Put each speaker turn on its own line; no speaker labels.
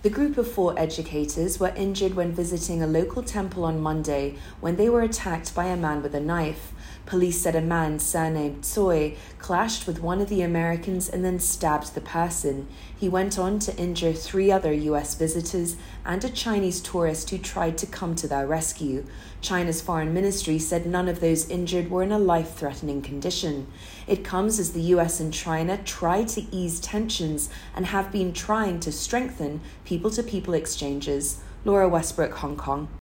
The group of 4 educators were injured when visiting a local temple on Monday when they were attacked by a man with a knife. Police said a man, surnamed Tsoi, clashed with one of the Americans and then stabbed the person. He went on to injure 3 other U.S. visitors and a Chinese tourist who tried to come to their rescue. China's foreign ministry said none of those injured were in a life-threatening condition. It comes as the U.S. and China try to ease tensions and have been trying to strengthen people-to-people exchanges. Laura Westbrook, Hong Kong.